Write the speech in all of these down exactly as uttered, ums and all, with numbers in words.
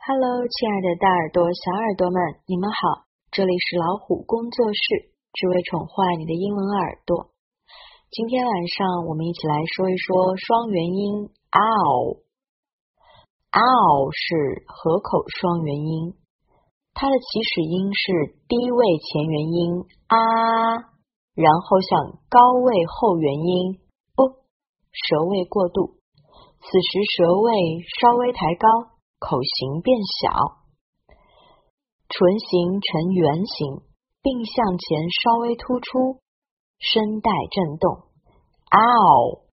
Hello， 亲爱的大耳朵、小耳朵们，你们好，这里是老虎工作室，只为宠坏你的英文耳朵。今天晚上我们一起来说一说双元音 ow。ow 是合口双元音，它的起始音是低位前元音啊，然后向高位后元音 o， 舌位过渡，此时舌位稍微抬高，口型变小，唇形呈圆形，并向前稍微突出，声带震动。ow。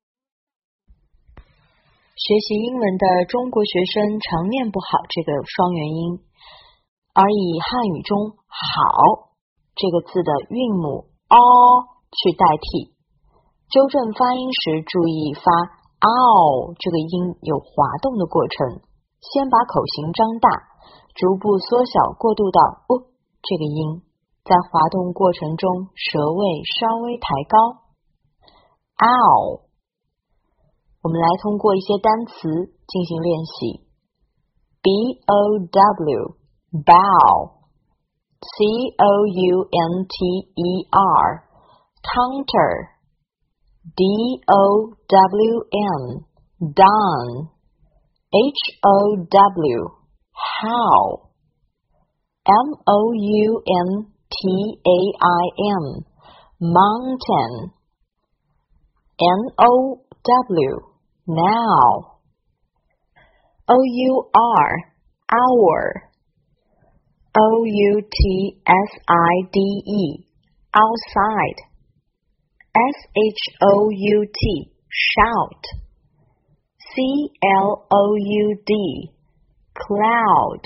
学习英文的中国学生常念不好这个双元音，而以汉语中好这个字的韵母 o 去代替。纠正发音时注意发 ow 这个音有滑动的过程，先把口型张大，逐步缩小过渡到 u 这个音，在滑动过程中舌位稍微抬高。ow。我们来通过一些单词进行练习。B O W bow C O U N T E R counter D O W N done H O W how M O U N T A I N mountain N O W now O U R hour O U T S I D E outside S H O U T shout C L O U D cloud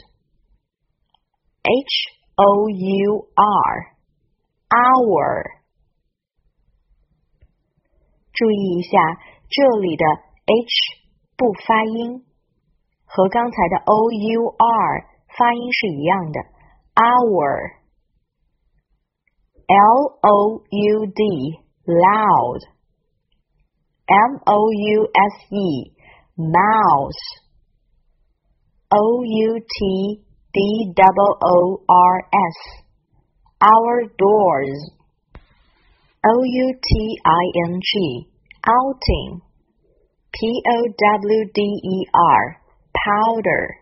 H O U R hour。 注意一下这里的 H 不发音，和刚才的 O U R 发音是一样的 hour。 L O U D loud M O U S E mouse O U T D O O R S our doors O U T I N G outing P O W D E R powder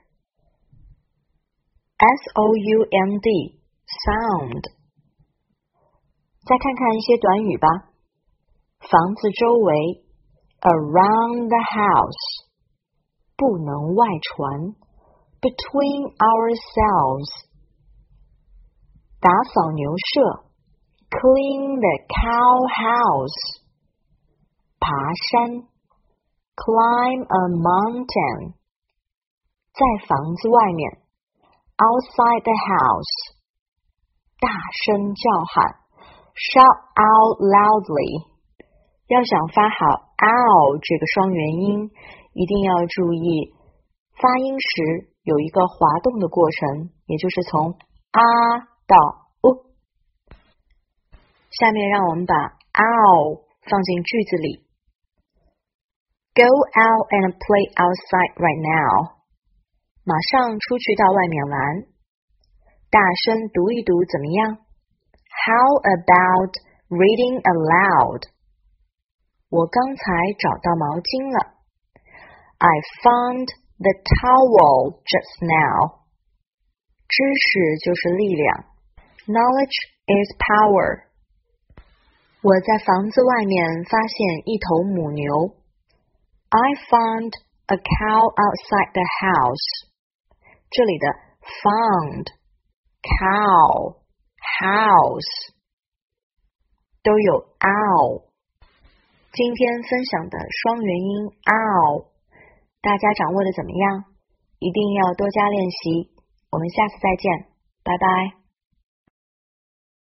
S O U N D sound。 再看看一些短语吧。房子周围 around the house， 不能外传 between ourselves， 打扫牛舍 clean the cow house， 爬山 climb a mountain， 在房子外面 outside the house， 大声叫喊 shout out loudly。 要想发好 ow 这个双元音，一定要注意发音时有一个滑动的过程，也就是从啊到 u。 下面让我们把 ow 放进句子里。 Go out and play outside right now， 马上出去到外面玩。大声读一读怎么样？ How about reading aloud？ 我刚才找到毛巾了。 I found the towel just now。 知识就是力量。 Knowledge is power。 我在房子外面发现一头母牛。 I found a cow outside the house。 这里的 found cow house 都有 ow。 今天分享的双元音 ow， 大家掌握的怎么样？一定要多加练习。我们下次再见，拜拜。